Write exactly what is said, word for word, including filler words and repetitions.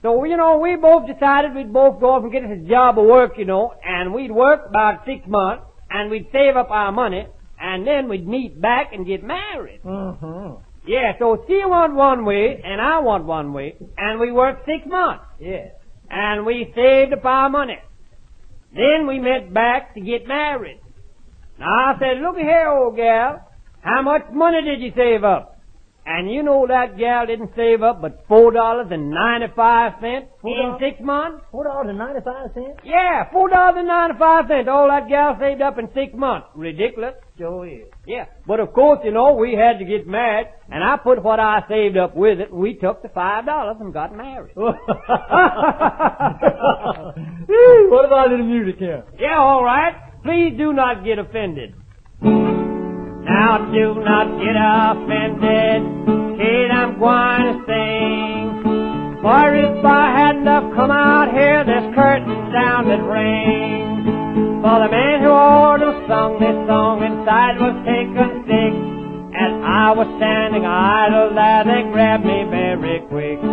So, you know, we both decided we'd both go off and get us a job of work, you know, and we'd work about six months, and we'd save up our money, and then we'd meet back and get married. Mm-hmm. Yeah, so she want one way, and I want one way, and we worked six months. Yeah. And we saved up our money. Then we met back to get married. Now I said, look here, old gal, how much money did you save up? And you know that gal didn't save up but four dollars and ninety-five cents in six months? Four dollars and ninety-five cents? Yeah, four dollars and ninety-five cents. All that gal saved up in six months. Ridiculous. Sure is. Yeah, but of course, you know, we had to get married, and I put what I saved up with it, and we took the five dollars and got married. What about the music here? Yeah, all right. Please do not get offended. Now do not get offended, kid, I'm going to sing. For if I hadn't have come out here, this curtain sound would ring. For the man who ought to sung this song inside was taken sick. As I was standing idle there, they grabbed me very quick.